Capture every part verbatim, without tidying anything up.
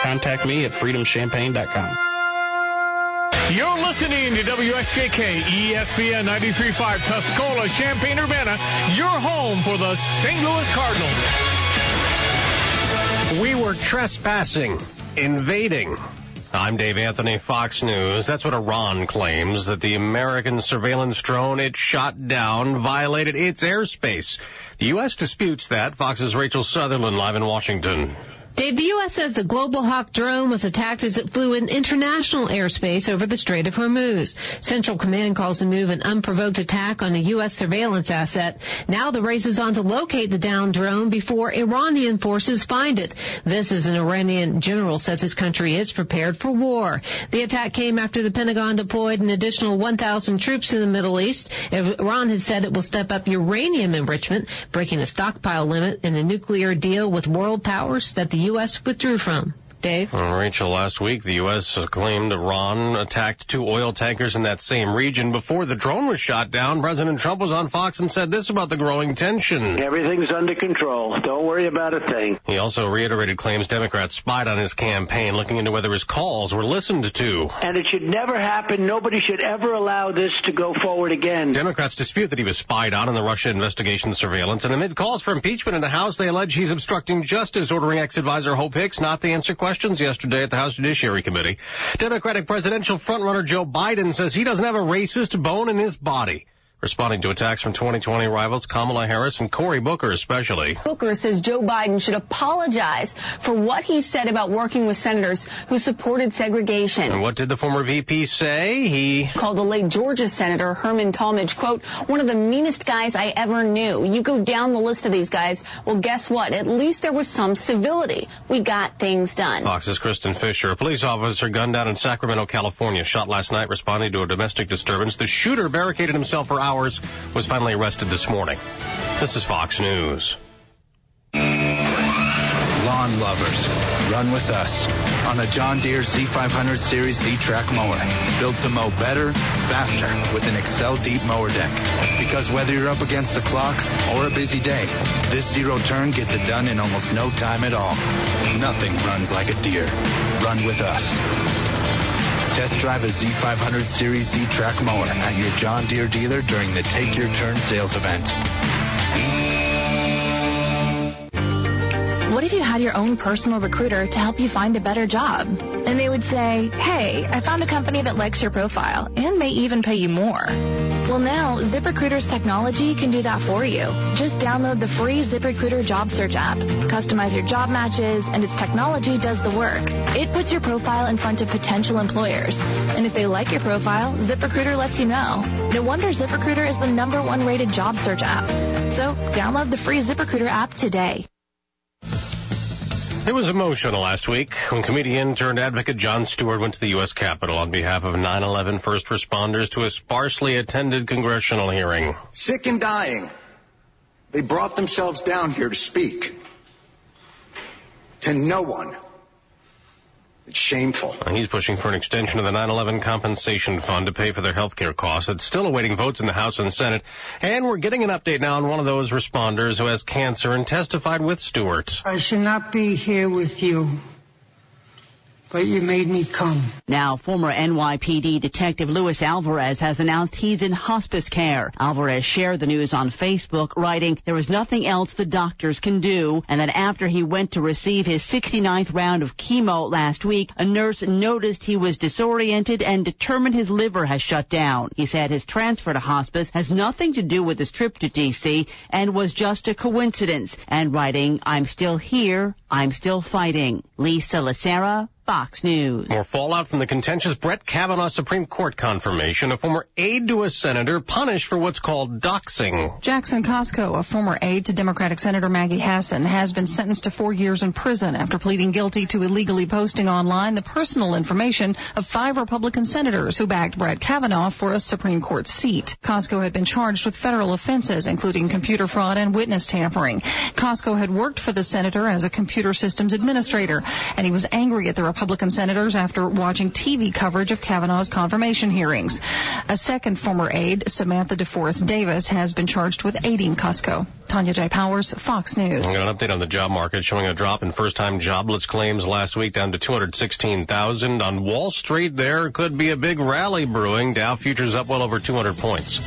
contact me at freedom champagne dot com. You're listening to W X J K E S P N ninety-three point five Tuscola, Champaign-Urbana, your home for the Saint Louis Cardinals. We were trespassing, invading. I'm Dave Anthony, Fox News. That's what Iran claims, that the American surveillance drone it shot down violated its airspace. The U S disputes that. Fox's Rachel Sutherland live in Washington. Dave, the U S says the Global Hawk drone was attacked as it flew in international airspace over the Strait of Hormuz. Central Command calls the move an unprovoked attack on a U S surveillance asset. Now the race is on to locate the downed drone before Iranian forces find it. This is an Iranian general says his country is prepared for war. The attack came after the Pentagon deployed an additional one thousand troops in the Middle East. Iran has said it will step up uranium enrichment, breaking a stockpile limit in a nuclear deal with world powers that the U S withdrew from. Dave? Well, Rachel, last week the U S claimed Iran attacked two oil tankers in that same region. Before the drone was shot down, President Trump was on Fox and said this about the growing tension. Everything's under control. Don't worry about a thing. He also reiterated claims Democrats spied on his campaign, looking into whether his calls were listened to. And it should never happen. Nobody should ever allow this to go forward again. Democrats dispute that he was spied on in the Russia investigation surveillance. And amid calls for impeachment in the House, they allege he's obstructing justice, ordering ex-advisor Hope Hicks not to answer questions yesterday at the House Judiciary Committee. Democratic presidential frontrunner Joe Biden says he doesn't have a racist bone in his body. Responding to attacks from twenty twenty rivals Kamala Harris and Cory Booker especially. Booker says Joe Biden should apologize for what he said about working with senators who supported segregation. And what did the former V P say? He called the late Georgia Senator Herman Talmadge, quote, one of the meanest guys I ever knew. You go down the list of these guys, well, guess what? At least there was some civility. We got things done. Fox's Kristen Fisher. A police officer gunned down in Sacramento, California, shot last night responding to a domestic disturbance. The shooter barricaded himself for hours, was finally arrested this morning. This is Fox News. Lawn lovers, run with us on the John Deere Z five hundred Series Z-Track mower. Built to mow better, faster with an Excel Deep Mower Deck. Because whether you're up against the clock or a busy day, this zero turn gets it done in almost no time at all. Nothing runs like a Deere. Run with us. Test drive a Z five hundred Series Z-Track mower at your John Deere dealer during the Take Your Turn sales event. What if you had your own personal recruiter to help you find a better job? And they would say, hey, I found a company that likes your profile and may even pay you more. Well, now ZipRecruiter's technology can do that for you. Just download the free ZipRecruiter job search app, customize your job matches, and its technology does the work. It puts your profile in front of potential employers. And if they like your profile, ZipRecruiter lets you know. No wonder ZipRecruiter is the number one rated job search app. So download the free ZipRecruiter app today. It was emotional last week when comedian turned advocate Jon Stewart went to the U S Capitol on behalf of nine eleven first responders to a sparsely attended congressional hearing. Sick and dying, they brought themselves down here to speak. To no one. It's shameful. He's pushing for an extension of the nine eleven compensation fund to pay for their health care costs. It's still awaiting votes in the House and Senate. And we're getting an update now on one of those responders who has cancer and testified with Stewart. I should not be here with you, but you made me come. Now, former N Y P D Detective Luis Alvarez has announced he's in hospice care. Alvarez shared the news on Facebook, writing, there was nothing else the doctors can do, and that after he went to receive his sixty-ninth round of chemo last week, a nurse noticed he was disoriented and determined his liver has shut down. He said his transfer to hospice has nothing to do with his trip to D C and was just a coincidence, and writing, I'm still here, I'm still fighting. Lisa Lacera, Fox News. More fallout from the contentious Brett Kavanaugh Supreme Court confirmation. A former aide to a senator punished for what's called doxing. Jackson Costco, a former aide to Democratic Senator Maggie Hassan, has been sentenced to four years in prison after pleading guilty to illegally posting online the personal information of five Republican senators who backed Brett Kavanaugh for a Supreme Court seat. Costco had been charged with federal offenses, including computer fraud and witness tampering. Costco had worked for the senator as a computer systems administrator, and he was angry at the Republican senators after watching T V coverage of Kavanaugh's confirmation hearings. A second former aide, Samantha DeForest Davis, has been charged with aiding Cusco. Tanya J. Powers, Fox News. I got an update on the job market showing a drop in first-time jobless claims last week down to two hundred sixteen thousand. On Wall Street, there could be a big rally brewing. Dow futures up well over two hundred points.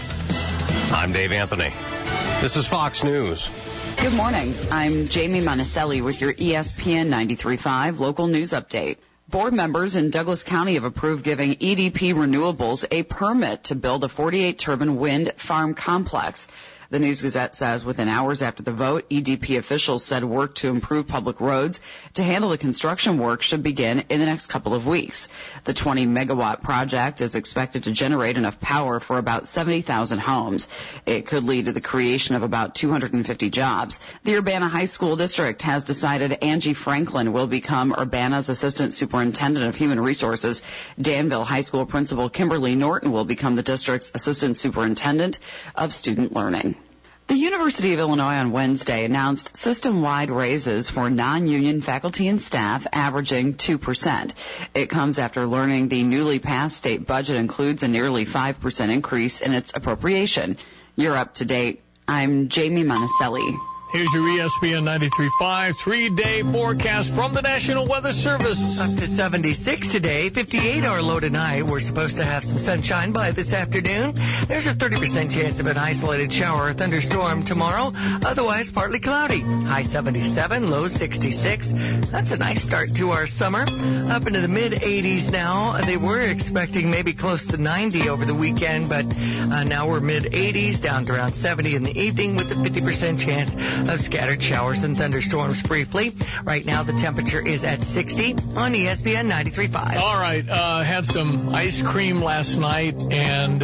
I'm Dave Anthony. This is Fox News. Good morning. I'm Jamie Monticelli with your E S P N ninety-three point five local news update. Board members in Douglas County have approved giving E D P Renewables a permit to build a forty-eight turbine wind farm complex. The News Gazette says within hours after the vote, E D P officials said work to improve public roads to handle the construction work should begin in the next couple of weeks. The twenty megawatt project is expected to generate enough power for about seventy thousand homes. It could lead to the creation of about two hundred fifty jobs. The Urbana High School District has decided Angie Franklin will become Urbana's Assistant Superintendent of Human Resources. Danville High School Principal Kimberly Norton will become the district's Assistant Superintendent of Student Learning. The University of Illinois on Wednesday announced system-wide raises for non-union faculty and staff averaging two percent. It comes after learning the newly passed state budget includes a nearly five percent increase in its appropriation. You're up to date. I'm Jamie Monticelli. Here's your E S P N ninety-three point five three-day forecast from the National Weather Service. Up to seventy-six today, fifty-eight our low tonight. We're supposed to have some sunshine by this afternoon. There's a thirty percent chance of an isolated shower or thunderstorm tomorrow. Otherwise, partly cloudy. High seventy-seven, low sixty-six. That's a nice start to our summer. Up into the mid-eighties now. They were expecting maybe close to ninety over the weekend, but uh, now we're mid-eighties, down to around seventy in the evening with a fifty percent chance of scattered showers and thunderstorms briefly. Right now the temperature is at sixty on E S P N ninety-three point five. All right, uh, had some ice cream last night and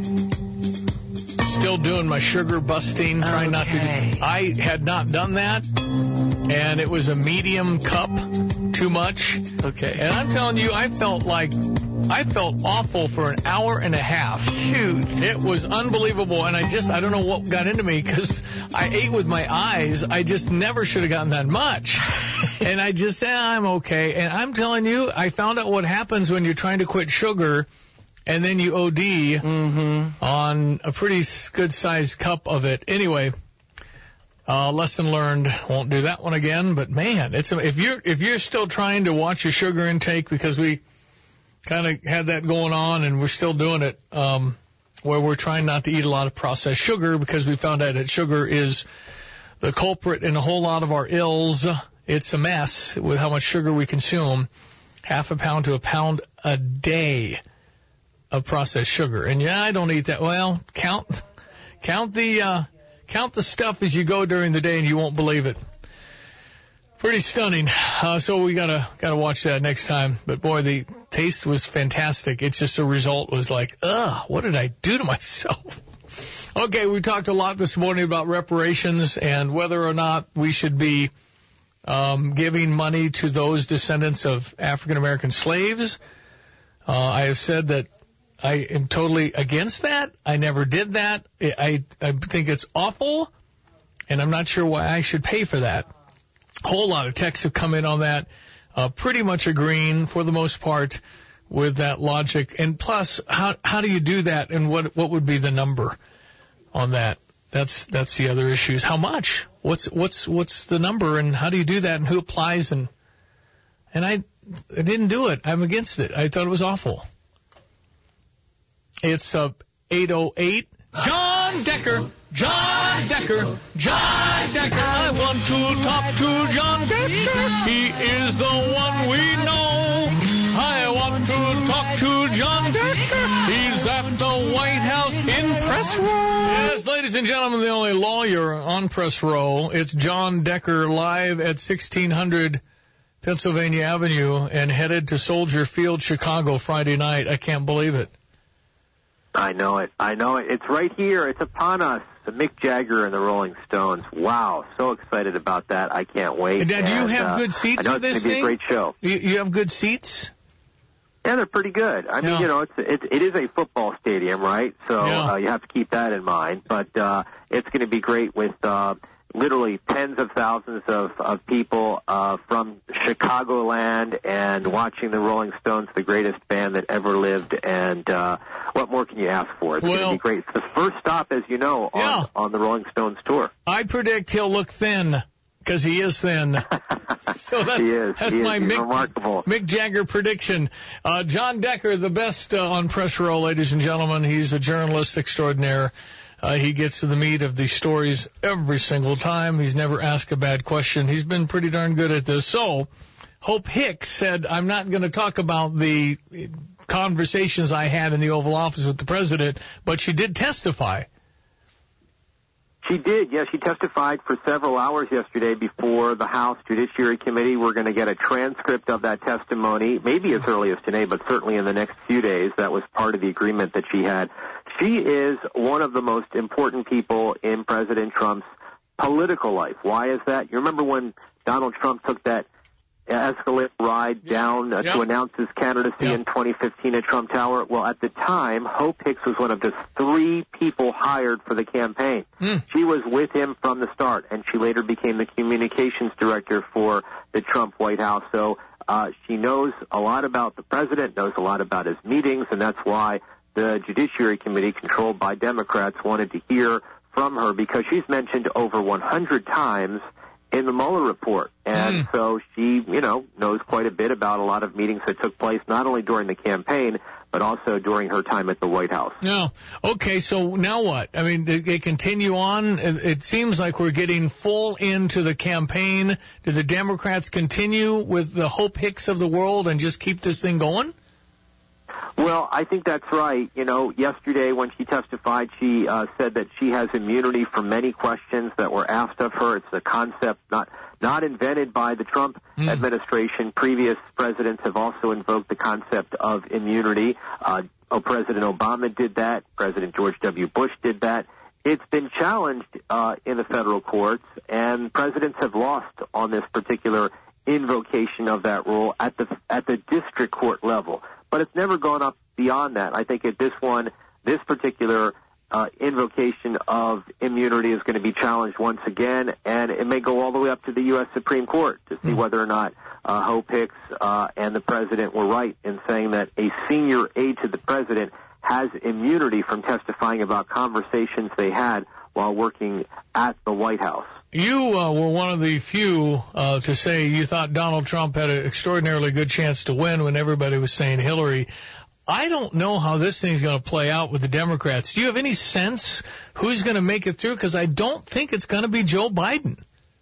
still doing my sugar busting, trying not to. I had not done that, and it was a medium cup, too much. Okay. And I'm telling you, I felt like I felt awful for an hour and a half. Shoot. It was unbelievable, and I just, I don't know what got into me, because I ate with my eyes. I just never should have gotten that much. And I just said, eh, I'm okay. And I'm telling you, I found out what happens when you're trying to quit sugar, and then you O D mm-hmm. on a pretty good-sized cup of it. Anyway, uh, lesson learned. Won't do that one again, but man, it's if you're if you're still trying to watch your sugar intake, because we kind of had that going on, and we're still doing it, um, where we're trying not to eat a lot of processed sugar, because we found out that sugar is the culprit in a whole lot of our ills. It's a mess with how much sugar we consume, half a pound to a pound a day of processed sugar. And yeah, I don't eat that. Well, count, count the, uh, count the stuff as you go during the day, and you won't believe it. Pretty stunning. Uh, so we gotta gotta watch that next time. But boy, the taste was fantastic. It's just the result was like, ugh, what did I do to myself? Okay, we talked a lot this morning about reparations and whether or not we should be um, giving money to those descendants of African American slaves. Uh, I have said that I am totally against that. I never did that. I I think it's awful, and I'm not sure why I should pay for that. A whole lot of texts have come in on that, uh, pretty much agreeing for the most part with that logic. And plus, how how do you do that, and what what would be the number on that? That's that's the other issues. How much? What's what's what's the number, and how do you do that, and who applies? And and I, I didn't do it. I'm against it. I thought it was awful. It's uh, eight oh eight. John Decker. John Decker, John Decker, I want to talk to John Decker. He is the one we know. I want to talk to John Decker. He's at the White House in press row. Yes, ladies and gentlemen, the only lawyer on press row. It's John Decker live at sixteen hundred Pennsylvania Avenue and headed to Soldier Field, Chicago Friday night. I can't believe it. I know it. I know it. It's right here. It's upon us. Mick Jagger and the Rolling Stones. Wow, so excited about that. I can't wait. And, and do you have uh, good seats I know for this it's gonna thing? Be a great show. You, you have good seats? Yeah, they're pretty good. I mean, yeah. you know, it's, it's it is a football stadium, right? So yeah. uh, you have to keep that in mind. But uh, it's going to be great with uh, literally tens of thousands of, of people uh, from Chicagoland and watching the Rolling Stones, the greatest band that ever lived. And uh, what more can you ask for? It's well, going to be great. It's the first stop, as you know, on, yeah. on the Rolling Stones tour. I predict he'll look thin, because he is thin. So that's, he is. that's he my is. He's Mick, remarkable. Mick Jagger prediction. Uh, John Decker, the best uh, on Press Row, ladies and gentlemen. He's a journalist extraordinaire. Uh, he gets to the meat of these stories every single time. He's never asked a bad question. He's been pretty darn good at this. So, Hope Hicks said, I'm not going to talk about the conversations I had in the Oval Office with the president, but she did testify. She did, yes. She testified for several hours yesterday before the House Judiciary Committee. We're going to get a transcript of that testimony, maybe as early as today, but certainly in the next few days. That was part of the agreement that she had. She is one of the most important people in President Trump's political life. Why is that? You remember when Donald Trump took that Escalade ride down uh, yep. to announce his candidacy yep. in twenty fifteen at Trump Tower? Well, at the time, Hope Hicks was one of just three people hired for the campaign. Mm. She was with him from the start, and she later became the communications director for the Trump White House. So uh, she knows a lot about the president, knows a lot about his meetings, and that's why the Judiciary Committee, controlled by Democrats, wanted to hear from her, because she's mentioned over one hundred times in the Mueller report. And mm. so she, you know, knows quite a bit about a lot of meetings that took place not only during the campaign, but also during her time at the White House. No. Okay, so now what? I mean, they, they continue on. It, it seems like we're getting full into the campaign. Do the Democrats continue with the Hope Hicks of the world and just keep this thing going? Well, I think that's right. You know, yesterday when she testified, she uh, said that she has immunity from many questions that were asked of her. It's a concept not not invented by the Trump mm. administration. Previous presidents have also invoked the concept of immunity. Uh, oh, President Obama did that. President George W. Bush did that. It's been challenged uh, in the federal courts, and presidents have lost on this particular invocation of that rule at the at the district court level. But it's never gone up beyond that. I think at this one, this particular uh, invocation of immunity is going to be challenged once again, and it may go all the way up to the U S Supreme Court to see mm. whether or not uh, Hope Hicks uh, and the president were right in saying that a senior aide to the president has immunity from testifying about conversations they had while working at the White House. You uh, were one of the few uh, to say you thought Donald Trump had an extraordinarily good chance to win when everybody was saying Hillary. I don't know how this thing's going to play out with the Democrats. Do you have any sense who's going to make it through? Because I don't think it's going to be Joe Biden.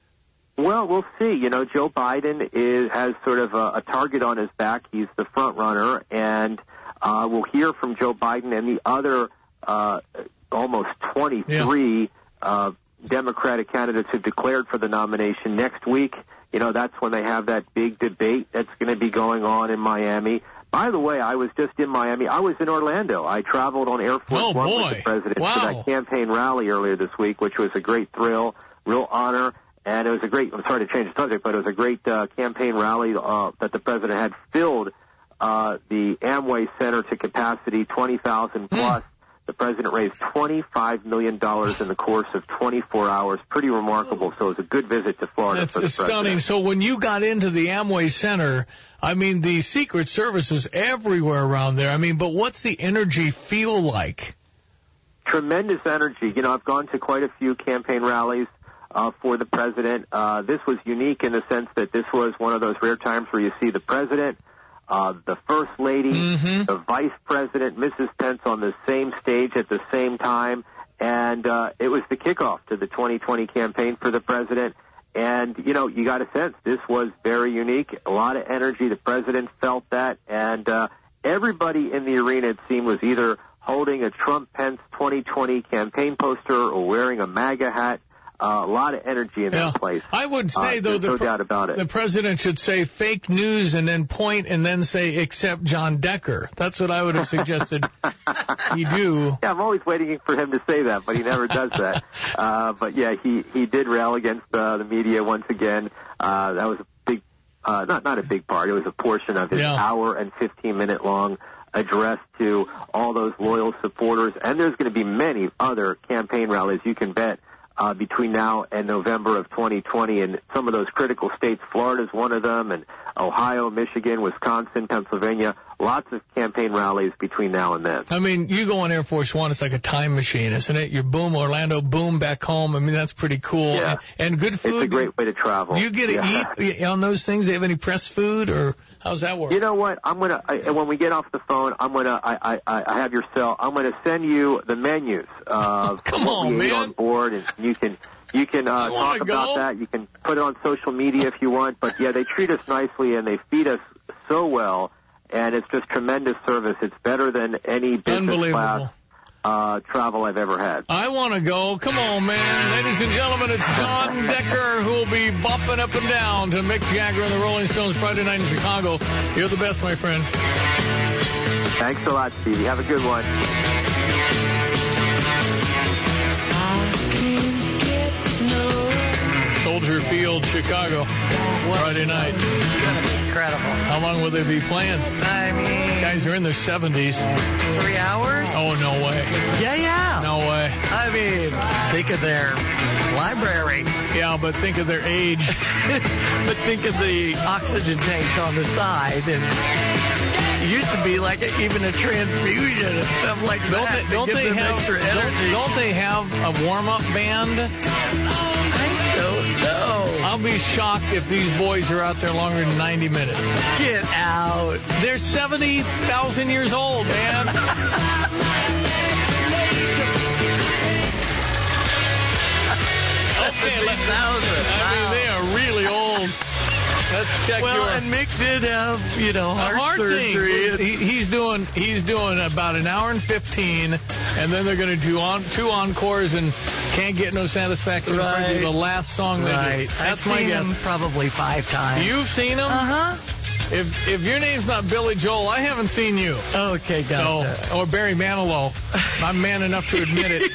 Well, we'll see. You know, Joe Biden is has sort of a, a target on his back. He's the front runner, and uh, we'll hear from Joe Biden and the other uh, almost twenty-three yeah. uh Democratic candidates who've declared for the nomination next week. You know, that's when they have that big debate that's going to be going on in Miami. By the way, I was just in Miami. I was in Orlando. I traveled on Air Force oh, One boy. with the president wow. for that campaign rally earlier this week, which was a great thrill, real honor, and it was a great, I'm sorry to change the subject, but it was a great uh, campaign rally uh, that the president had filled uh, the Amway Center to capacity, twenty thousand plus. Mm. The president raised twenty-five million dollars in the course of twenty-four hours. Pretty remarkable. So it was a good visit to Florida. That's for the stunning. president. So when you got into the Amway Center, I mean, the Secret Service is everywhere around there. I mean, but what's the energy feel like? Tremendous energy. You know, I've gone to quite a few campaign rallies uh, for the president. Uh, this was unique in the sense that this was one of those rare times where you see the president, Uh, the First Lady, mm-hmm. the Vice President, Missus Pence on the same stage at the same time. And uh, it was the kickoff to the twenty twenty campaign for the president. And, you know, you got a sense this was very unique, a lot of energy. The president felt that. And uh, everybody in the arena, it seemed, was either holding a Trump-Pence twenty twenty campaign poster or wearing a MAGA hat. Uh, a lot of energy in yeah. that place. I would say, uh, though, the, no pre- doubt about it. the president should say fake news and then point and then say except John Decker. That's what I would have suggested he do. Yeah, I'm always waiting for him to say that, but he never does that. Uh, but, yeah, he, he did rail against uh, the media once again. Uh, that was a big, uh, not, not a big part. It was a portion of his yeah. hour and fifteen-minute long address to all those loyal supporters. And there's going to be many other campaign rallies, you can bet. uh, between now and November of twenty twenty. And some of those critical states, Florida's one of them, and Ohio, Michigan, Wisconsin, Pennsylvania, lots of campaign rallies between now and then. I mean, you go on Air Force One, it's like a time machine, isn't it? You boom, Orlando, boom, back home. I mean, that's pretty cool. Yeah. And, and good food. It's a great way to travel. Do you get to yeah. eat on those things? Do they have any pressed food, or how's that work? You know what? I'm gonna I, when we get off the phone, I'm gonna I I, I have your cell. I'm gonna send you the menus uh, Come from what on, we ate man. on board, and you can you can uh, talk go. about that. You can put it on social media if you want. But yeah, they treat us nicely and they feed us so well, and it's just tremendous service. It's better than any business class uh, travel I've ever had. I want to go. Come on, man. Ladies and gentlemen, it's John Decker who will be bopping up and down to Mick Jagger and the Rolling Stones Friday night in Chicago. You're the best, my friend. Thanks a lot, Stevie. Have a good one. Soldier Field, Chicago, Friday night. It's going to be incredible. How long will they be playing? I mean... Guys are in their seventies. Three hours? Oh, no way. Yeah, yeah. No way. I mean, think of their library. Yeah, but think of their age. But think of the oxygen tanks on the side. And it used to be like a, even a transfusion and stuff like don't that. They, don't, give they them have, extra don't, energy. don't they have a warm-up band? I don't know. I'll be shocked if these boys are out there longer than ninety minutes. Get out. They're seventy thousand years old, man. Okay, let's, I mean, they are really old. Let's check well, your... and Mick did have, you know, heart, heart surgery. He, he's doing he's doing about an hour and fifteen, and then they're going to do on two encores and Can't Get No Satisfaction. Right. The last song they Right. do. That's I've my seen guess. him probably five times. You've seen him? Uh-huh. If if your name's not Billy Joel, I haven't seen you. Okay, gotcha. So, or Barry Manilow. I'm man enough to admit it.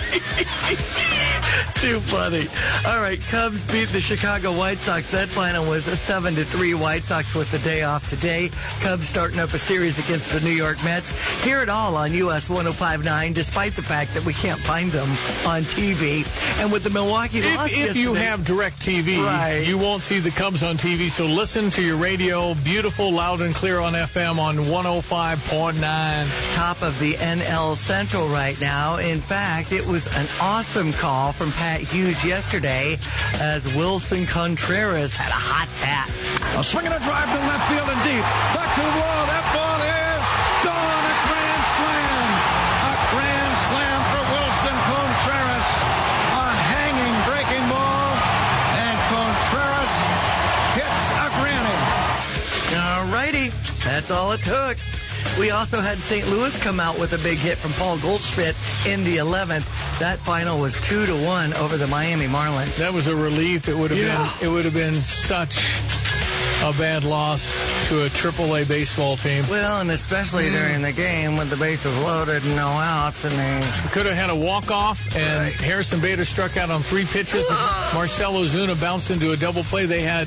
Too funny. All right, Cubs beat the Chicago White Sox. That final was a seven to three. White Sox with the day off today. Cubs starting up a series against the New York Mets. Hear it all on U S one oh five point nine, despite the fact that we can't find them on T V. And with the Milwaukee loss If, if you yesterday- have DirecTV, Right. you won't see the Cubs on T V, so listen to your radio, beautiful, loud and clear on F M on one oh five point nine. Top of the N L Central right now. In fact, it was an awesome call from Pat Hughes yesterday as Wilson Contreras had a hot bat. A swinging a drive to left field and deep. Back to the wall. That ball is gone. A grand slam. A grand slam for Wilson Contreras. A hanging breaking ball. And Contreras hits a granny. All righty. That's all it took. We also had Saint Louis come out with a big hit from Paul Goldschmidt in the eleventh. That final was two to one over the Miami Marlins. That was a relief. It would have Yeah. been it would have been such a bad loss to a triple A baseball team. Well, and especially Mm. during the game when the bases loaded and no outs, and they Could have had a walk-off, and Right. Harrison Bader struck out on three pitches. Marcell Ozuna bounced into a double play. They had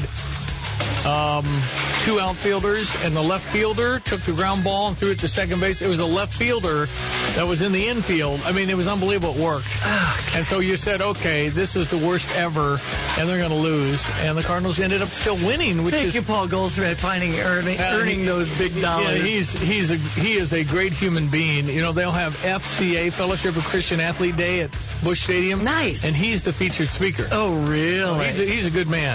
um, two outfielders, and the left fielder took the ground ball and threw it to second base. It was a left fielder that was in the infield. I mean, it was unbelievable. It worked. And so you said, okay, this is the worst ever, and they're going to lose. And the Cardinals ended up still winning, which thank is you, Paul Goldschmidt, finding earning, Uh, earning he- those big dollars. Yeah, he's he's a he is a great human being. You know, they'll have F C A, Fellowship of Christian Athlete Day at Busch Stadium. Nice. And he's the featured speaker. Oh, really? He's a, he's a good man.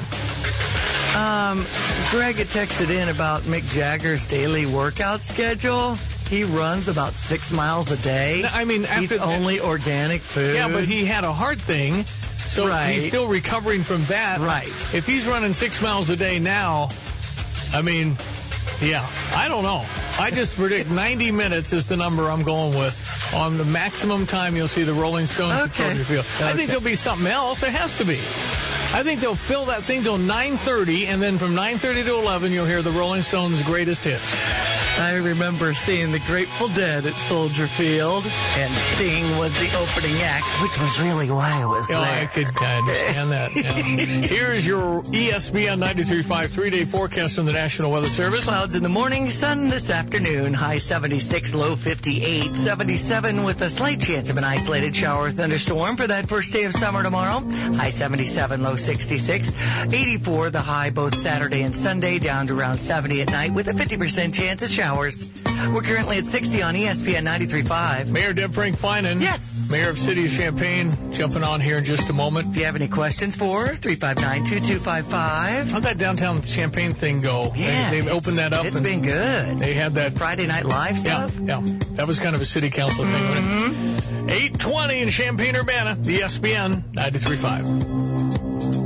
Um, Greg had texted in about Mick Jagger's daily workout schedule. He runs about six miles a day. I mean, after eats only organic food. Yeah, but he had a heart thing, so Right. he's still recovering from that. Right. If he's running six miles a day now, I mean, yeah, I don't know. I just predict ninety minutes is the number I'm going with. On the maximum time you'll see the Rolling Stones at Okay. Soldier Field. I Okay. think there'll be something else. There has to be. I think they'll fill that thing till nine thirty, and then from nine thirty to eleven you'll hear the Rolling Stones' greatest hits. I remember seeing the Grateful Dead at Soldier Field, and Sting was the opening act, which was really why I was yeah, there. I could I understand that. Yeah. Here's your E S P N ninety-three point five three-day forecast from the National Weather Service. Clouds in the morning, sun this afternoon, high seventy-six, low fifty-eight, seventy-seven with a slight chance of an isolated shower or thunderstorm for that first day of summer tomorrow. High seventy-seven, low sixty-six, eighty-four the high both Saturday and Sunday, down to around seventy at night with a fifty percent chance of showers. We're currently at sixty on E S P N ninety-three point five. Mayor Deb Frank Finan. Yes. Mayor of City of Champaign, jumping on here in just a moment. If you have any questions for three five nine, two two five five. How'd that downtown Champaign thing go? Yeah. They, they've opened that up. It's and been good. They had that Friday Night Live stuff. Yeah, yeah. That was kind of a city council thing, mm-hmm. wasn't it? eight twenty in Champaign-Urbana, E S P N ninety-three point five.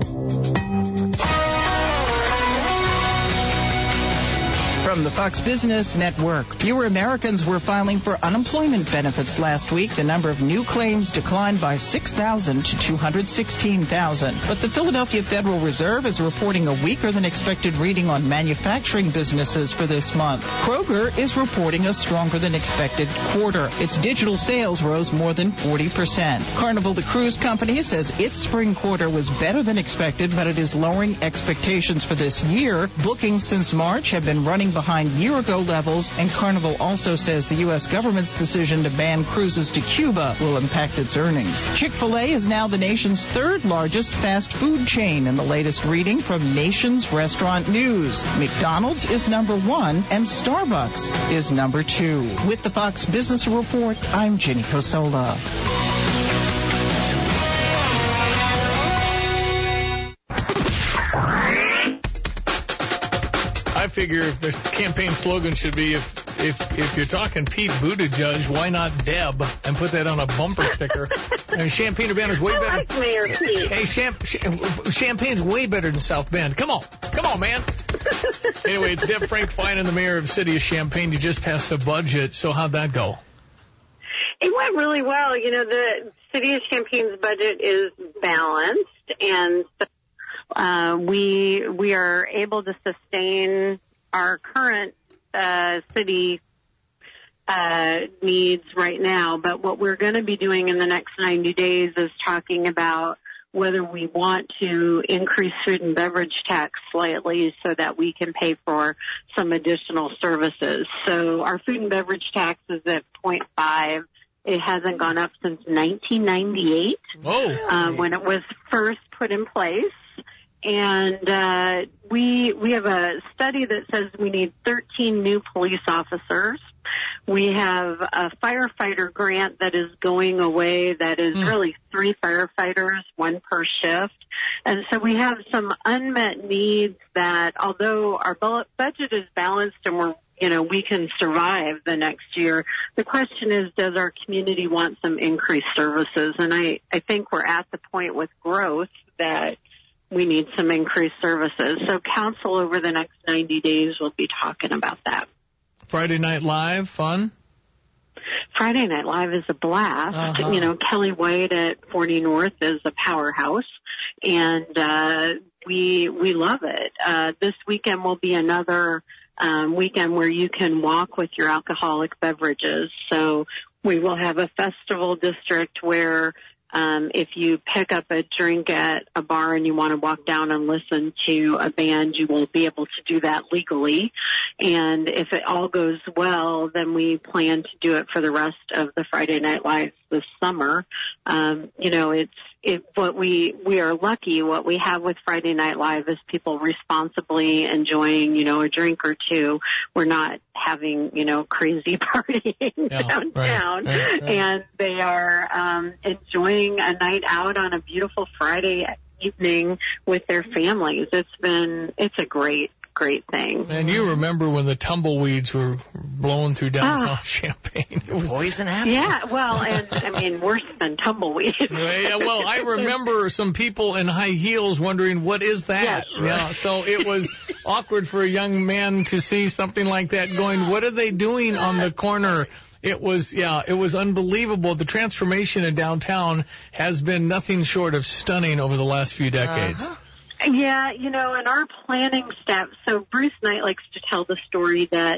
From the Fox Business Network, fewer Americans were filing for unemployment benefits last week. The number of new claims declined by six thousand to two hundred sixteen thousand. But the Philadelphia Federal Reserve is reporting a weaker than expected reading on manufacturing businesses for this month. Kroger is reporting a stronger than expected quarter. Its digital sales rose more than forty percent. Carnival, the cruise company, says its spring quarter was better than expected, but it is lowering expectations for this year. Bookings since March have been running behind year-ago levels, and Carnival also says the U S government's decision to ban cruises to Cuba will impact its earnings. Chick-fil-A is now the nation's third largest fast food chain in the latest reading from Nation's Restaurant News. McDonald's is number one, and Starbucks is number two. With the Fox Business Report, I'm Jenny Cosola. I figure the campaign slogan should be, if if if you're talking Pete Buttigieg, why not Deb, and put that on a bumper sticker. I mean, Champaign-Urbana's way better. I like Mayor Pete. Hey, Champ, Champagne's way better than South Bend. Come on. Come on, man. Anyway, it's Deb Frank Finan, the mayor of the city of Champaign. You just passed the budget, so how'd that go? It went really well. You know, the city of Champaign's budget is balanced, and so Uh, we we are able to sustain our current uh, city uh, needs right now. But what we're going to be doing in the next ninety days is talking about whether we want to increase food and beverage tax slightly so that we can pay for some additional services. So our food and beverage tax is at zero point five. It hasn't gone up since nineteen ninety-eight, oh. uh, when it was first put in place. And uh, we we have a study that says we need thirteen new police officers. We have a firefighter grant that is going away that is mm. really three firefighters, one per shift. And so we have some unmet needs that, although our budget is balanced and we're you know, we can survive the next year. The question is, does our community want some increased services? And I, I think we're at the point with growth that we need some increased services. So council over the next ninety days will be talking about that. Friday Night Live, fun? Friday Night Live is a blast. Uh-huh. You know, Kelly White at forty North is a powerhouse, and uh, we we love it. Uh, this weekend will be another um, weekend where you can walk with your alcoholic beverages. So we will have a festival district where Um, if you pick up a drink at a bar and you want to walk down and listen to a band, you won't be able to do that legally. And if it all goes well, then we plan to do it for the rest of the Friday Night Lives this summer. Um, you know, it's it, what we we are lucky. What we have with Friday Night Live is people responsibly enjoying, you know, a drink or two. We're not having, you know, crazy partying yeah, downtown, right, right, right. and they are um, enjoying a night out on a beautiful Friday evening with their families. It's been it's a great. Great thing. And you remember when the tumbleweeds were blowing through downtown oh. Champaign? It was poison apple. Yeah, well, and I mean worse than tumbleweeds. Yeah, well, I remember some people in high heels wondering what is that. Yes, right. Yeah, so it was awkward for a young man to see something like that going, what are they doing on the corner? It was, yeah, it was unbelievable. The transformation in downtown has been nothing short of stunning over the last few decades. Uh-huh. Yeah, you know, and our planning staff, so Bruce Knight likes to tell the story that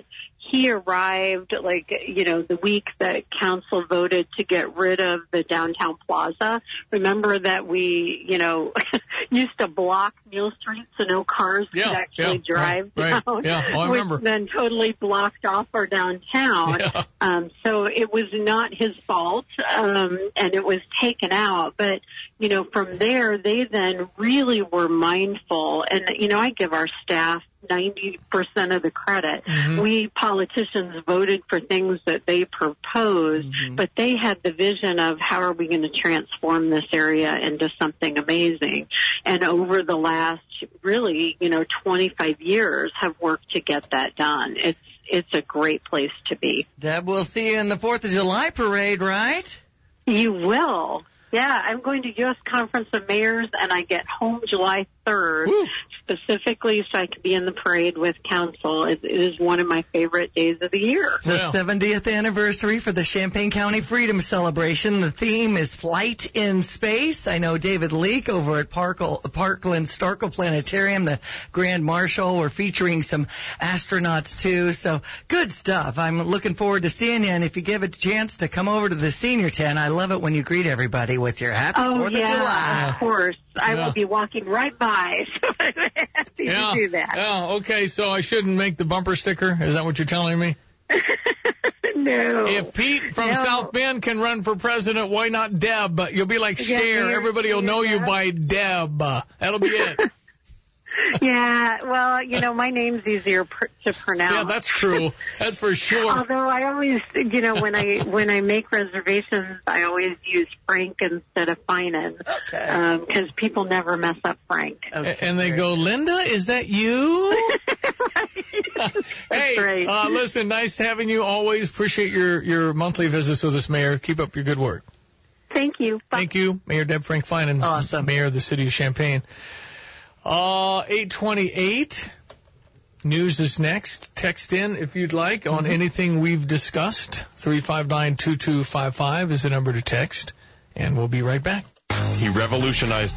he arrived, like, you know, the week that council voted to get rid of the downtown plaza. Remember that we, you know, used to block Neal Street so no cars yeah, could actually yeah, drive right, down, right. Yeah, oh, I which remember. then totally blocked off our downtown. Yeah. Um, so it was not his fault, um, and it was taken out. But, you know, from there, they then really were mindful. And, you know, I give our staff ninety percent of the credit. Mm-hmm. We politicians voted for things that they proposed, mm-hmm. but they had the vision of how are we going to transform this area into something amazing. And over the last, really, you know, twenty-five years have worked to get that done. It's it's a great place to be. Deb, we'll see you in the fourth of July parade, right? You will. Yeah, I'm going to U S Conference of Mayors, and I get home July third, Woo. specifically so I can be in the parade with council. It, it is one of my favorite days of the year. The wow. seventieth anniversary for the Champaign County Freedom Celebration. The theme is Flight in Space. I know David Leake over at Parkle, Parkland Starkle Planetarium, the Grand Marshal, we're featuring some astronauts too. So good stuff. I'm looking forward to seeing you. And if you give a chance to come over to the senior tent, I love it when you greet everybody with your happy oh, fourth yeah, of July. Of course. I Yeah. will be walking right by, so I'm happy Yeah, to do that. yeah, okay, so I shouldn't make the bumper sticker? Is that what you're telling me? No. If Pete from No. South Bend can run for president, why not Deb? You'll be like Yeah, Cher. you're- Everybody will know you yeah. by Deb. That'll be it. Yeah, well, you know, my name's easier pr- to pronounce. Yeah, that's true. That's for sure. Although I always, you know, when I when I make reservations, I always use Frank instead of Finan. Okay. Because um, people never mess up Frank. Okay. And they go, Linda, is that you? Hey, right. uh, listen, nice having you. Always appreciate your, your monthly visits with us, Mayor. Keep up your good work. Thank you. Bye. Thank you, Mayor Deb Frank Finan, Awesome. Mayor of the City of Champaign. Uh, eight twenty-eight. News is next. Text in if you'd like on anything we've discussed. three five nine, two two five five is the number to text. And we'll be right back. He revolutionized.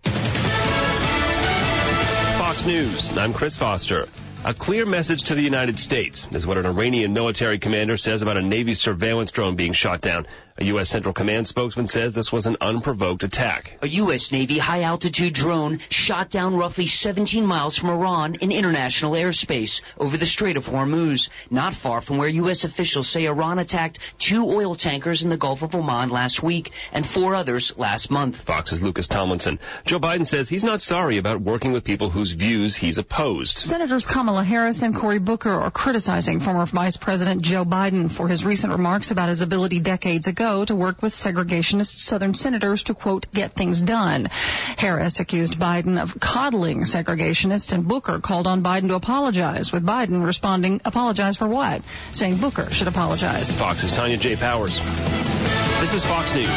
Fox News. I'm Chris Foster. A clear message to the United States is what an Iranian military commander says about a Navy surveillance drone being shot down. A U S Central Command spokesman says this was an unprovoked attack. A U S Navy high-altitude drone shot down roughly seventeen miles from Iran in international airspace over the Strait of Hormuz, not far from where U S officials say Iran attacked two oil tankers in the Gulf of Oman last week and four others last month. Fox's Lucas Tomlinson. Joe Biden says he's not sorry about working with people whose views he's opposed. Senators Kamala Harris and Cory Booker are criticizing former Vice President Joe Biden for his recent remarks about his ability decades ago to work with segregationist Southern senators to, quote, get things done. Harris accused Biden of coddling segregationists, and Booker called on Biden to apologize, with Biden responding, apologize for what? Saying Booker should apologize. Fox's Tanya J. Powers. This is Fox News.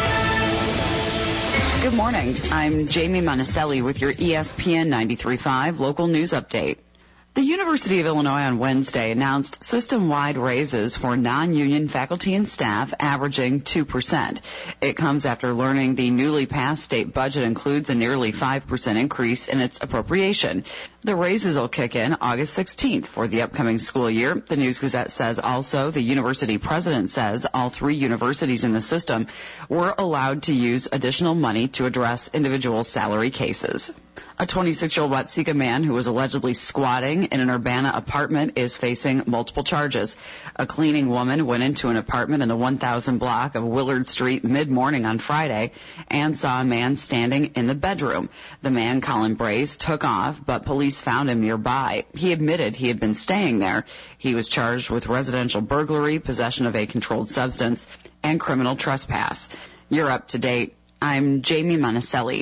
Good morning. I'm Jamie Monticelli with your E S P N ninety-three point five local news update. The University of Illinois on Wednesday announced system-wide raises for non-union faculty and staff averaging two percent. It comes after learning the newly passed state budget includes a nearly five percent increase in its appropriation. The raises will kick in August sixteenth for the upcoming school year. The News Gazette says also the university president says all three universities in the system were allowed to use additional money to address individual salary cases. A twenty-six-year-old Watseka man who was allegedly squatting in an Urbana apartment is facing multiple charges. A cleaning woman went into an apartment in the one thousand block of Willard Street mid-morning on Friday and saw a man standing in the bedroom. The man, Colin Brace, took off, but police found him nearby. He admitted he had been staying there. He was charged with residential burglary, possession of a controlled substance, and criminal trespass. You're up to date. I'm Jamie Monticelli.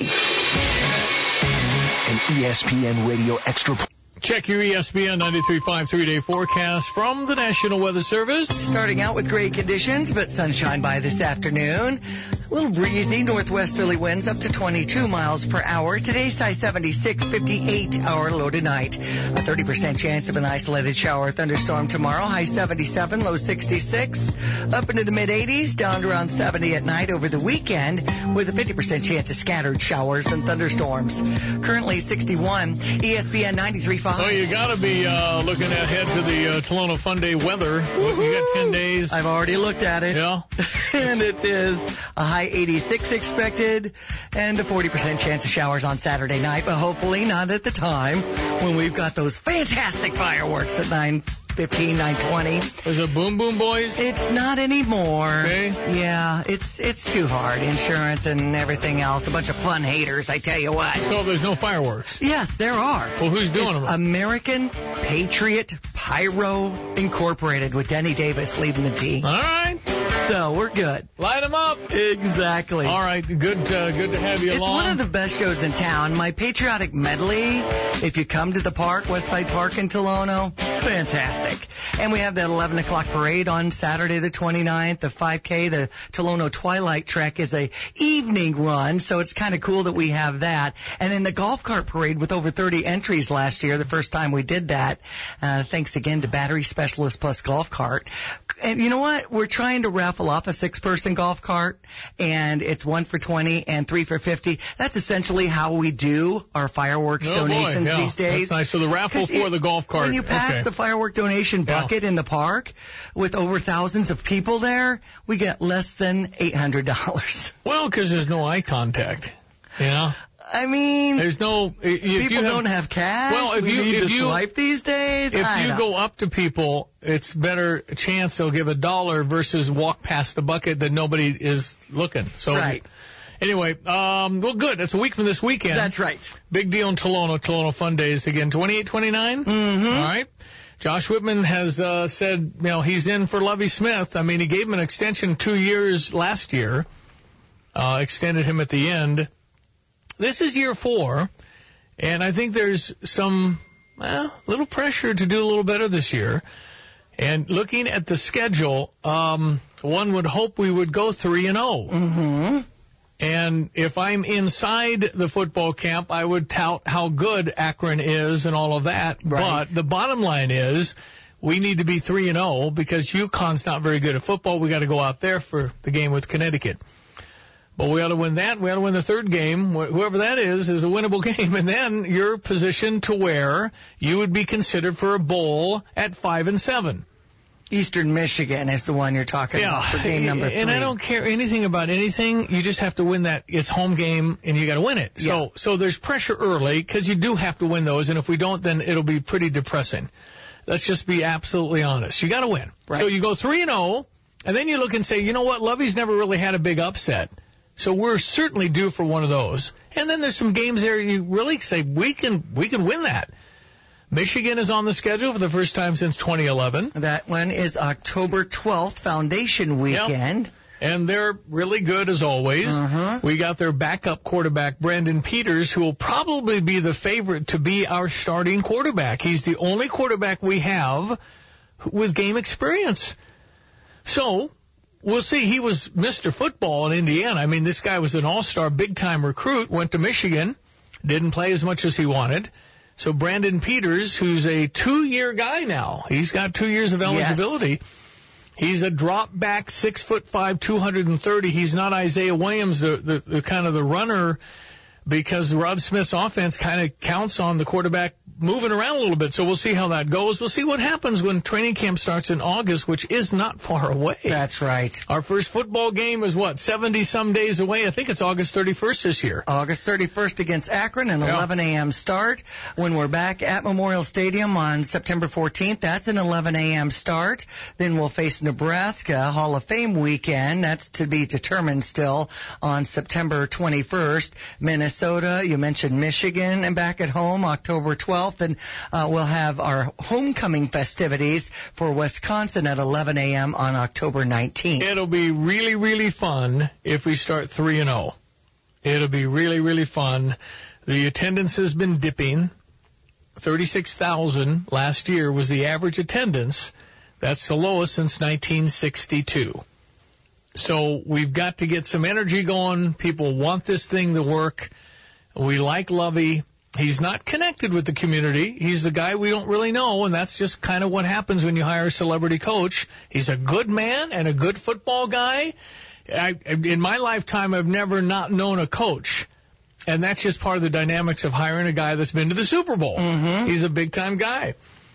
An E S P N Radio Extra. Check your E S P N ninety-three point five three-day forecast from the National Weather Service. Starting out with gray conditions, but sunshine by this afternoon. A little breezy, northwesterly winds up to twenty-two miles per hour. Today's high seventy-six, fifty-eight hour low tonight. A thirty percent chance of an isolated shower or thunderstorm tomorrow. High seventy-seven, low sixty-six. Up into the mid eighties, down to around seventy at night over the weekend with a fifty percent chance of scattered showers and thunderstorms. Currently sixty-one. E S P N ninety-three point five. Oh, you got to be uh, looking ahead to the uh, Tolono Fun Day weather. Woo-hoo. You got ten days. I've already looked at it. Yeah. And it is a high eighty-six expected and a forty percent chance of showers on Saturday night, but hopefully not at the time when we've got those fantastic fireworks at nine fifteen, nine twenty. Is it Boom Boom Boys? It's not anymore. Okay. Yeah, it's it's too hard. Insurance and everything else. A bunch of fun haters, I tell you what. So there's no fireworks? Yes, there are. Well, who's doing it's them? American Patriot Pyro Incorporated with Denny Davis leading the team. All right. So we're good. Light them up. Exactly. All right. Good uh, good to have you it's along. It's one of the best shows in town. My patriotic medley, if you come to the park, Westside Park in Tolono, fantastic. And we have that eleven o'clock parade on Saturday the twenty-ninth. The five K, the Tolono Twilight Trek, is a evening run, so it's kind of cool that we have that. And then the golf cart parade with over thirty entries last year, the first time we did that. Uh, thanks again to Battery Specialist Plus Golf Cart. And you know what? We're trying to raffle off a six-person golf cart, and it's one for twenty and three for fifty. That's essentially how we do our fireworks oh donations boy, yeah. these days. That's nice. So the raffle for you, the golf cart. When you pass okay. the firework donation bucket yeah. in the park with over thousands of people there, we get less than eight hundred dollars. Well, because there's no eye contact. You know? I mean, there's no. If people you have, don't have cash. Well, if we you need if to you swipe these days, if I you know. go up to people, it's better chance they'll give a dollar versus walk past the bucket that nobody is looking. So right. Anyway, um, well, good. It's a week from this weekend. That's right. Big deal in Tolono. Tolono Fun Days again. twenty-eight twenty-nine. Mm-hmm. All right. Josh Whitman has uh, said, you know, he's in for Lovie Smith. I mean, he gave him an extension two years last year. Uh, extended him at the end. This is year four, and I think there's some well, little pressure to do a little better this year. And looking at the schedule, um, one would hope we would go three and zero. Mm-hmm. And if I'm inside the football camp, I would tout how good Akron is and all of that. Right. But the bottom line is we need to be three and zero because UConn's not very good at football. We got to go out there for the game with Connecticut. But we ought to win that. We ought to win the third game. Whoever that is is a winnable game. And then you're positioned to where you would be considered for a bowl at five and seven. Eastern Michigan is the one you're talking yeah. about for game number three. And I don't care anything about anything. You just have to win that. It's home game, and you got to win it. Yeah. So, so there's pressure early because you do have to win those. And if we don't, then it'll be pretty depressing. Let's just be absolutely honest. You got to win. Right. So you go three and zero, and then you look and say, you know what? Lovey's never really had a big upset. So we're certainly due for one of those. And then there's some games there you really say we can we can win that. Michigan is on the schedule for the first time since twenty eleven. That one is October twelfth, Foundation Weekend. Yep. And they're really good as always. Uh-huh. We got their backup quarterback, Brandon Peters, who will probably be the favorite to be our starting quarterback. He's the only quarterback we have with game experience. So we'll see. He was Mister Football in Indiana. I mean, this guy was an all-star, big-time recruit, went to Michigan, didn't play as much as he wanted. So Brandon Peters, who's a two-year guy now, he's got two years of eligibility. Yes. He's a drop-back, six foot five, two hundred thirty. He's not Isaiah Williams, the, the, the kind of the runner, because Rod Smith's offense kind of counts on the quarterback moving around a little bit. So we'll see how that goes. We'll see what happens when training camp starts in August, which is not far away. That's right. Our first football game is, what, seventy-some days away? I think it's August thirty-first this year. August thirty-first against Akron, an yeah. eleven a.m. start. When we're back at Memorial Stadium on September fourteenth, that's an eleven a.m. start. Then we'll face Nebraska Hall of Fame weekend. That's to be determined still on September twenty-first. Minnesota, you mentioned Michigan, and back at home October twelfth. And uh, we'll have our homecoming festivities for Wisconsin at eleven a.m. on October nineteenth. It'll be really, really fun if we start three and oh. It'll be really, really fun. The attendance has been dipping. thirty-six thousand last year was the average attendance. That's the lowest since nineteen sixty-two. So we've got to get some energy going. People want this thing to work. We like Lovey. He's not connected with the community. He's the guy we don't really know, and that's just kind of what happens when you hire a celebrity coach. He's a good man and a good football guy. I, in my lifetime, I've never not known a coach, and that's just part of the dynamics of hiring a guy that's been to the Super Bowl. Mm-hmm. He's a big-time guy.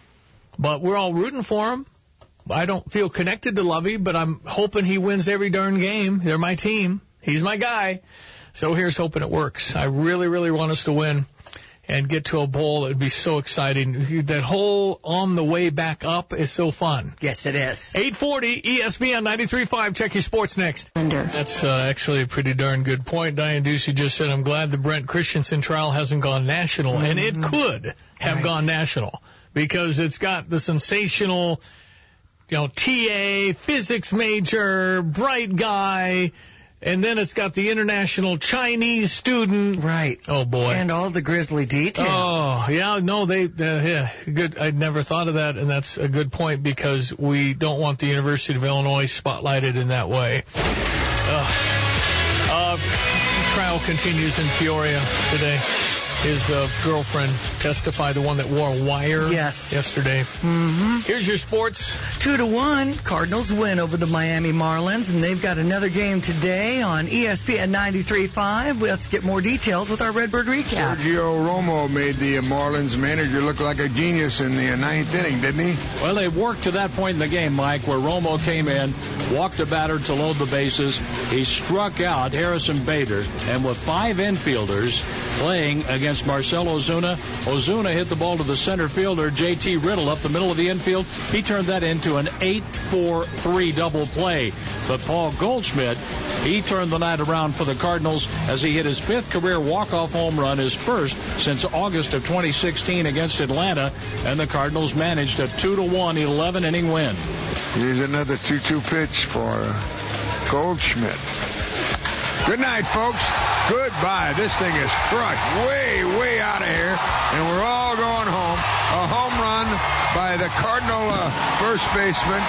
But we're all rooting for him. I don't feel connected to Lovey, but I'm hoping he wins every darn game. They're my team. He's my guy. So here's hoping it works. I really, really want us to win and get to a bowl. It would be so exciting. That whole on the way back up is so fun. Yes, it is. eight forty E S P N ninety-three point five. Check your sports next. That's uh, actually a pretty darn good point. Diane Ducey just said, I'm glad the Brent Christensen trial hasn't gone national. Mm-hmm. And it could have right. gone national because it's got the sensational, you know, T A, physics major, bright guy. And then it's got the international Chinese student. Right. Oh, boy. And all the grisly details. Oh, yeah, no, they, uh, yeah, good. I'd never thought of that, and that's a good point because we don't want the University of Illinois spotlighted in that way. Uh, uh, trial continues in Peoria today. His uh, girlfriend testified, the one that wore a wire yes. yesterday. Mm-hmm. Here's your sports. Two to one. Cardinals win over the Miami Marlins, and they've got another game today on E S P N ninety-three point five. Let's get more details with our Redbird recap. Sergio Romo made the Marlins manager look like a genius in the ninth inning, didn't he? Well, they worked to that point in the game, Mike, where Romo came in, walked the batter to load the bases. He struck out Harrison Bader, and with five infielders playing against Marcell Ozuna. Ozuna hit the ball to the center fielder, J T Riddle, up the middle of the infield. He turned that into an eight four three double play. But Paul Goldschmidt, he turned the night around for the Cardinals as he hit his fifth career walk-off home run, his first since August of twenty sixteen against Atlanta, and the Cardinals managed a two to one eleven-inning win. Here's another two two pitch for Goldschmidt. Good night, folks. Goodbye. This thing is crushed way, way out of here, and we're all going home. A home run by the Cardinal uh, first baseman,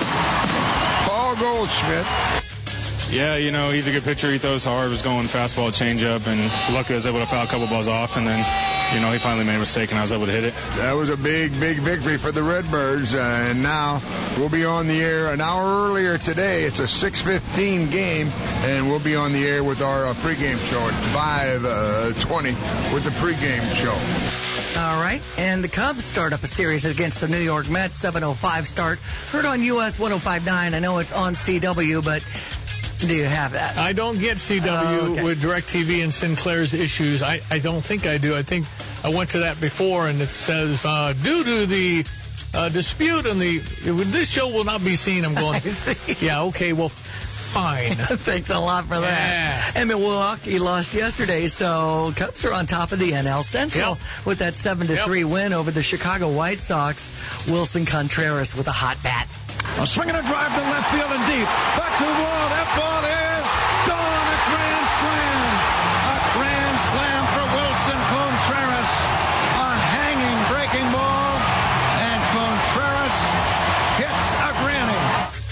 Paul Goldschmidt. Yeah, you know, he's a good pitcher. He throws hard, was going fastball, changeup, and luckily I was able to foul a couple balls off, and then, you know, he finally made a mistake, and I was able to hit it. That was a big, big victory for the Redbirds, uh, and now we'll be on the air an hour earlier today. It's a six fifteen game, and we'll be on the air with our uh, pregame show at five twenty with the pregame show. All right, and the Cubs start up a series against the New York Mets, seven oh five start. Heard on U S one oh five point nine. I know it's on C W, but do you have that? I don't get C W oh, okay. with DirecTV and Sinclair's issues. I, I don't think I do. I think I went to that before, and it says, uh, due to the uh, dispute on the, this show will not be seen. I'm going, yeah, okay, well, fine. Thanks a lot for that. Yeah. And Milwaukee lost yesterday, so Cubs are on top of the N L Central yep. with that seven to three yep. win over the Chicago White Sox. Wilson Contreras with a hot bat. A swing and a drive to left field and deep. Back to the wall. That ball is gone. A grand slam. A grand slam for Wilson Contreras. A hanging breaking ball. And Contreras hits a granny.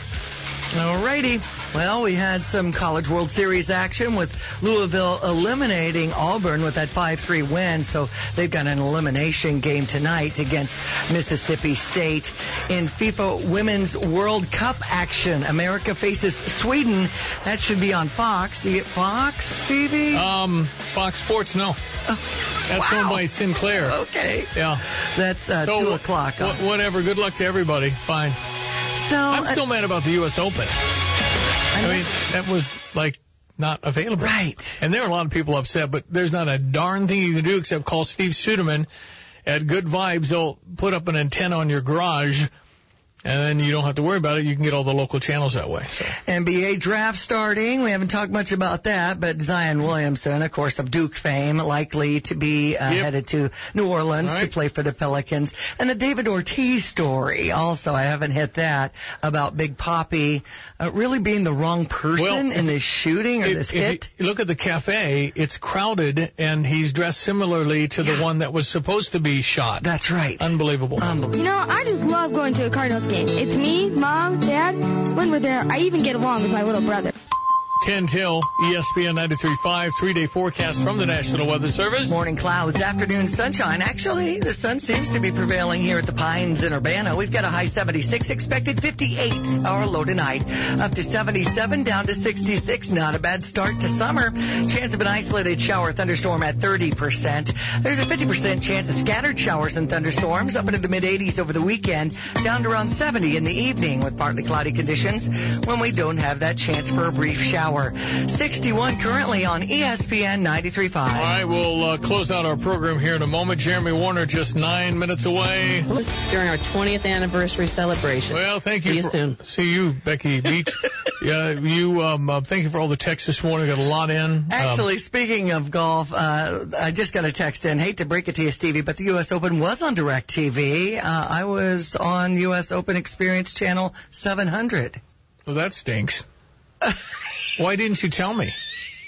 All righty. Well, we had some College World Series action with Louisville eliminating Auburn with that five three win. So they've got an elimination game tonight against Mississippi State. In FIFA Women's World Cup action, America faces Sweden. That should be on Fox. Do you get Fox, Stevie? Um, Fox Sports, no. That's wow. owned by Sinclair. Okay. Yeah. That's uh, so, two o'clock. Wh- whatever. Good luck to everybody. Fine. So I'm still uh, mad about the U S Open. I, I mean, that was, like, not available. Right. And there are a lot of people upset, but there's not a darn thing you can do except call Steve Suderman at Good Vibes. They'll put up an antenna on your garage, and then you don't have to worry about it. You can get all the local channels that way. So. N B A draft starting. We haven't talked much about that, but Zion Williamson, of course, of Duke fame, likely to be uh, yep. headed to New Orleans right. to play for the Pelicans. And the David Ortiz story, also, I haven't hit that, about Big Papi uh, really being the wrong person well, in this shooting or if, this if hit. You look at the cafe, it's crowded, and he's dressed similarly to yeah. the one that was supposed to be shot. That's right. Unbelievable. Unbelievable. You know, I just love going to a Cardinals game. it. It's me, Mom, Dad. When we're there, I even get along with my little brother. ten till, E S P N ninety-three point five, three-day forecast from the National Weather Service. Morning clouds, afternoon sunshine. Actually, the sun seems to be prevailing here at the Pines in Urbana. We've got a high seventy-six, expected fifty-eight. Our low tonight, up to seventy-seven, down to sixty-six. Not a bad start to summer. Chance of an isolated shower thunderstorm at thirty percent. There's a fifty percent chance of scattered showers and thunderstorms up into the mid-eighties over the weekend, down to around seventy in the evening with partly cloudy conditions when we don't have that chance for a brief shower. sixty-one currently on E S P N ninety-three point five. All right, we'll uh, close out our program here in a moment. Jeremy Warner just nine minutes away. During our twentieth anniversary celebration. Well, thank you. See you for, soon. See you, Becky Beach. yeah, you. Um, uh, thank you for all the texts this morning. Got a lot in. Actually, um, speaking of golf, uh, I just got a text in. Hate to break it to you, Stevie, but the U S Open was on DirecTV. Uh, I was on U S Open Experience Channel seven hundred. Well, that stinks. Why didn't you tell me?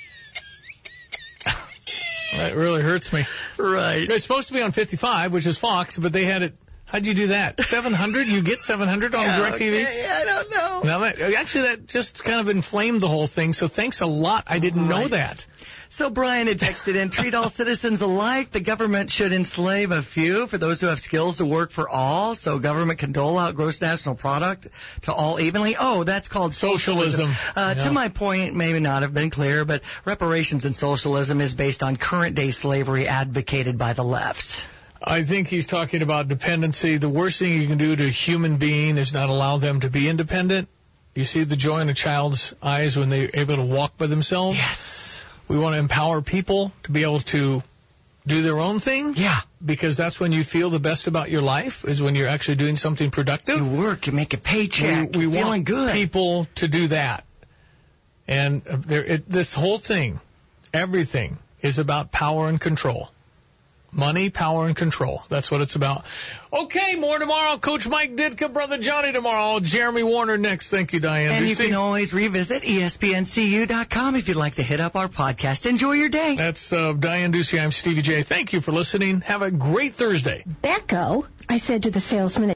That really hurts me. Right. It's supposed to be on fifty-five, which is Fox, but they had it. How'd you do that? seven hundred? You get seven hundred on yeah, DirecTV? Okay, I don't know. Now that, actually, that just kind of inflamed the whole thing, so thanks a lot. I didn't right. know that. So Brian had texted in, treat all citizens alike. The government should enslave a few for those who have skills to work for all, so government can dole out gross national product to all evenly. Oh, that's called socialism. Socialism. Uh, yeah. To my point, maybe not have been clear, but reparations and socialism is based on current-day slavery advocated by the left. I think he's talking about dependency. The worst thing you can do to a human being is not allow them to be independent. You see the joy in a child's eyes when they're able to walk by themselves? Yes. We want to empower people to be able to do their own thing. Yeah. Because that's when you feel the best about your life, is when you're actually doing something productive. You work, you make a paycheck, we, we you're feeling want good. people to do that. And there, it, this whole thing, everything, is about power and control. Money, power, and control. That's what it's about. Okay, more tomorrow. Coach Mike Ditka, Brother Johnny tomorrow. Jeremy Warner next. Thank you, Diane. And Ducey. you can always revisit E S P N C U dot com if you'd like to hit up our podcast. Enjoy your day. That's uh, Diane Ducey. I'm Stevie J. Thank you for listening. Have a great Thursday. Becco, I said to the salesman.